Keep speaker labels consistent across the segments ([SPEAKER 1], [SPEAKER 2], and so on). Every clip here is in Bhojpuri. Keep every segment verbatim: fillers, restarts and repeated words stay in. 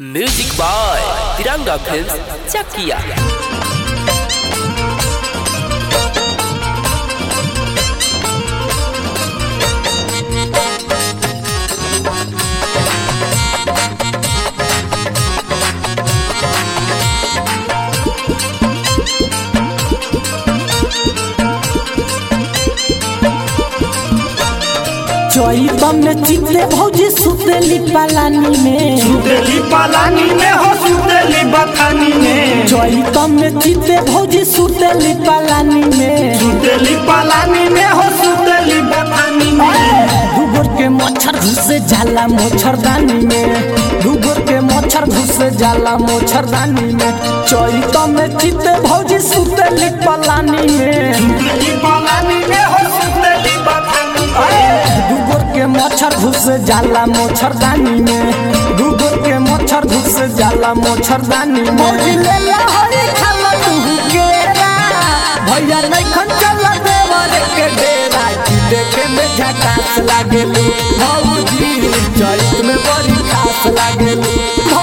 [SPEAKER 1] Music by Tiranga films Chakiya.
[SPEAKER 2] चोइबा में चितले भौजी सुतेली पालानी में
[SPEAKER 3] सुतेली पालानी में हो सुतेली बथानी में
[SPEAKER 2] चोइबा में चितले भौजी सुतेली पालानी में
[SPEAKER 3] सुतेली पालानी में हो सुतेली बथानी में
[SPEAKER 2] डूबर के मच्छर घुसे जाला मच्छरदानी में डूबर के मच्छर घुसे जाला मच्छरदानी में चोइबा में चितले भौजी सुतेली पालानी में
[SPEAKER 3] सुतेली पालानी में हो सुतेली बथानी में
[SPEAKER 2] डूबर के मच्छर घुसे जाला मच्छरदानी में डूबर के मच्छर घुसे जाला मच्छरदानी में भौजी ले ला हरी खाला तू केरा भैया नहीं खन चला देवर के डेरा की देखे में झकास लागेलू भौजी चैत में बड़ी खास लागेलू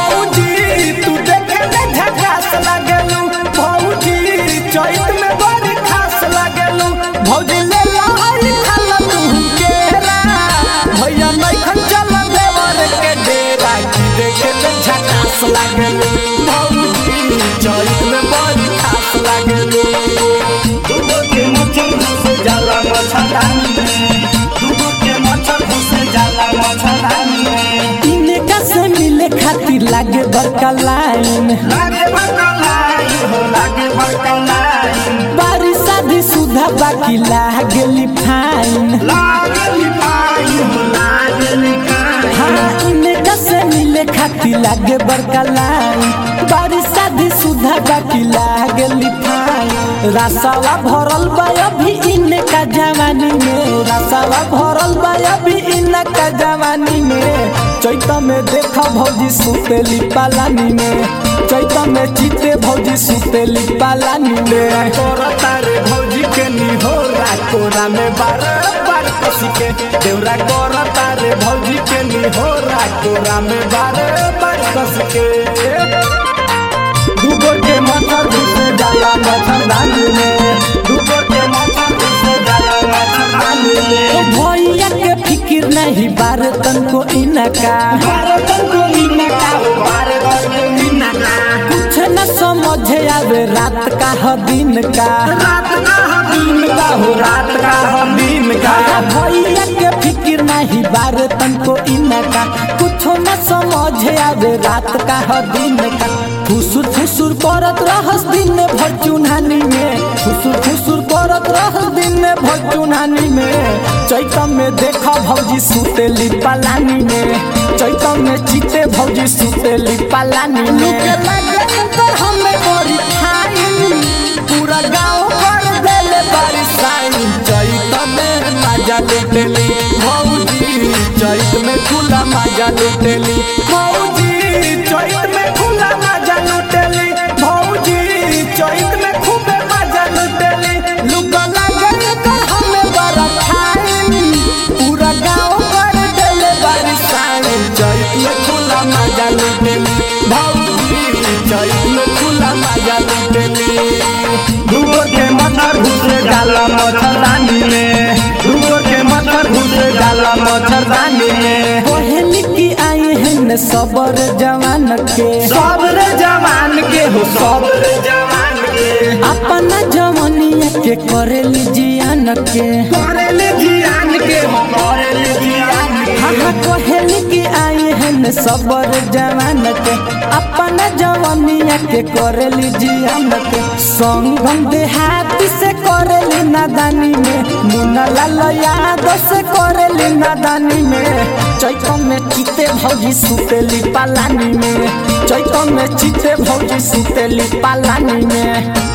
[SPEAKER 2] भौजी तू देखे में झकास लागेलू भौजी चैत में बड़ी खास लागेलू भौजी ले ला हरी खाला तू केरा भैया नहीं खन चला देवर के डेरा की देखे में झकास लागेलू भौजी चैत में बड़ी खास लागेलू
[SPEAKER 3] डूबो के मच्छर घुसे जाला मच्छरदानी में डूबो के मच्छर घुसे जाला मच्छरदानी में
[SPEAKER 2] इनका से मिले खातिर लागे बड़का लाइन
[SPEAKER 3] लागे बड़का लाइन हो लागे बड़का लाइन
[SPEAKER 2] बारिश शादी सुधा बाकी लागेली फाइन
[SPEAKER 3] लागेली फाइन हो लागेली फाइन
[SPEAKER 2] हाँ इनका से मिले खातिर लागे बड़का लाइन बारिश शादी सुधा बाकी लागेली फाइन रसावा भरल बा अभी इनका जवानी में रसावा भरल बा अभी इनका जवानी में चैत में देखा भौजी सुतेली पालानी में चैत में चिते भौजी सुतेली पालानी में
[SPEAKER 3] करता रे भौजी के निहोरा कोरा में बार बार कसी के देवरा करता रे भौजी के निहोरा कोरा में बार बार कसी के डूबो के मच्छर घुसे जाला मच्छरदानी में डूबो के मच्छर घुसे जाला मच्छरदानी में
[SPEAKER 2] भैया के फिकिर नहीं बार तनको इनका
[SPEAKER 3] भारतन को इनका हो भारत को इनका
[SPEAKER 2] कुछ न समझे आवे रात का ह दिन का
[SPEAKER 3] रात का हो दिन का हो रात का हो दिन का
[SPEAKER 2] भैया के फिकिर नहीं बार तनको इनका कुछ न समझे आवे रात का ह दिन का फुसुर फुसुर करत रहस दिन भर चुन्हानी में फुसुर फुसुर करत रहस दिन भर चुन्हानी में चैत में देखा भौजी सुतेली पालानी में चैत में चिते भौजी सुतेली पालानी में हमें बड़ी खाई पूरा गाँव कर देले बारिश आई चैत में मजा लुटेली भौजी चैत में खुला मजा लुटेली भौजी चैत में खुला मजा लुटेली भौजी चैत में खूबे मजा लुटेली लुका लागल कर हमें बड़ा खाई पूरा गाँव कर देले बारिश आई चैत में खुला मजा लुटेली भौजी चैत में खुला मजा लुटेली
[SPEAKER 3] डूबो के मच्छर घुसे जाला मच्छरदानी में डूबो के मच्छर घुसे जाला मच्छरदानी में
[SPEAKER 2] पहली की आई है न सबर जवान के
[SPEAKER 3] सबरे जवान के हो सबरे जवान के
[SPEAKER 2] अपना जवानिया के करेली जियान के
[SPEAKER 3] करेले जियान के हो करेले जियान के
[SPEAKER 2] हाँ पहली की आई है न सबर जवान के अपना जवानिया के करेली जियान के संगम देहाती से करेली नादानी में मुन्ना लाल यादव से करेली नादानी में चैत में चिते भौजी सुतेली पालानी में चैत में चिते भौजी सुतेली पालानी में।